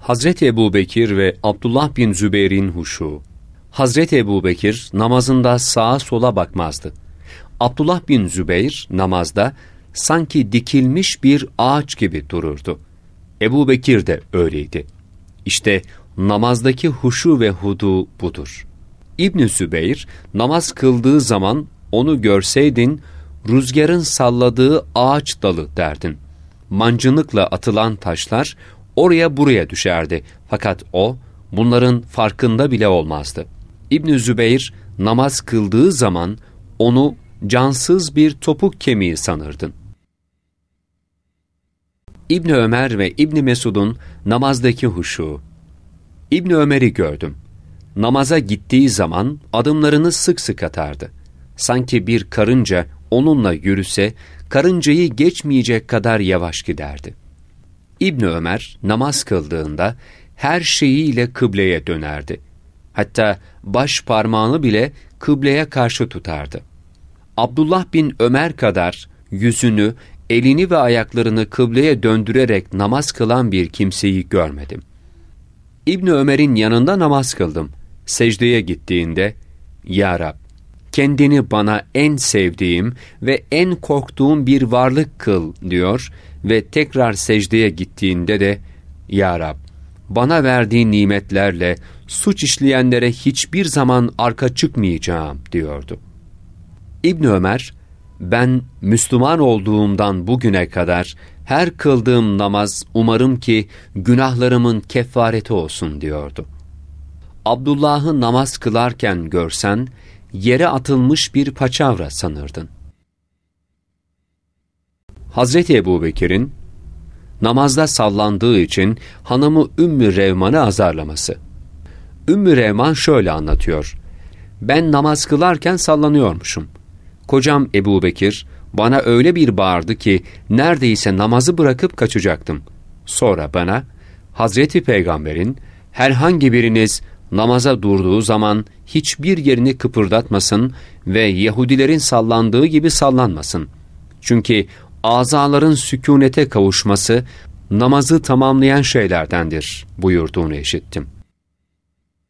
Hazreti Ebubekir ve Abdullah bin Zübeyir'in huşu. Hazreti Ebubekir namazında sağa sola bakmazdı. Abdullah bin Zübeyir namazda sanki dikilmiş bir ağaç gibi dururdu. Ebubekir de öyleydi. İşte namazdaki huşu ve hudu budur. İbn-i Zübeyir namaz kıldığı zaman onu görseydin rüzgarın salladığı ağaç dalı derdin. Mancınıkla atılan taşlar oraya buraya düşerdi. Fakat o bunların farkında bile olmazdı. İbn-i Zübeyir namaz kıldığı zaman onu cansız bir topuk kemiği sanırdın. İbn Ömer ve İbn Mesud'un namazdaki huşu. İbn Ömer'i gördüm. Namaza gittiği zaman adımlarını sık sık atardı. Sanki bir karınca onunla yürüse karıncayı geçmeyecek kadar yavaş giderdi. İbn Ömer namaz kıldığında her şeyiyle kıbleye dönerdi. Hatta baş parmağını bile kıbleye karşı tutardı. Abdullah bin Ömer kadar yüzünü, elini ve ayaklarını kıbleye döndürerek namaz kılan bir kimseyi görmedim. İbn Ömer'in yanında namaz kıldım. Secdeye gittiğinde, "Ya Rab, kendini bana en sevdiğim ve en korktuğum bir varlık kıl," diyor ve tekrar secdeye gittiğinde de, "Ya Rab, bana verdiğin nimetlerle suç işleyenlere hiçbir zaman arka çıkmayacağım," diyordu. İbn Ömer, "Ben Müslüman olduğumdan bugüne kadar her kıldığım namaz umarım ki günahlarımın kefareti olsun," diyordu. Abdullah'ı namaz kılarken görsen, yere atılmış bir paçavra sanırdın. Hazreti Ebubekir'in namazda sallandığı için hanımı Ümmü Revman'ı azarlaması. Ümmü Revman şöyle anlatıyor: "Ben namaz kılarken sallanıyormuşum. Kocam Ebubekir bana öyle bir bağırdı ki neredeyse namazı bırakıp kaçacaktım. Sonra bana, Hazreti Peygamber'in herhangi biriniz namaza durduğu zaman hiçbir yerini kıpırdatmasın ve Yahudilerin sallandığı gibi sallanmasın. Çünkü azaların sükûnete kavuşması namazı tamamlayan şeylerdendir," buyurduğunu işittim.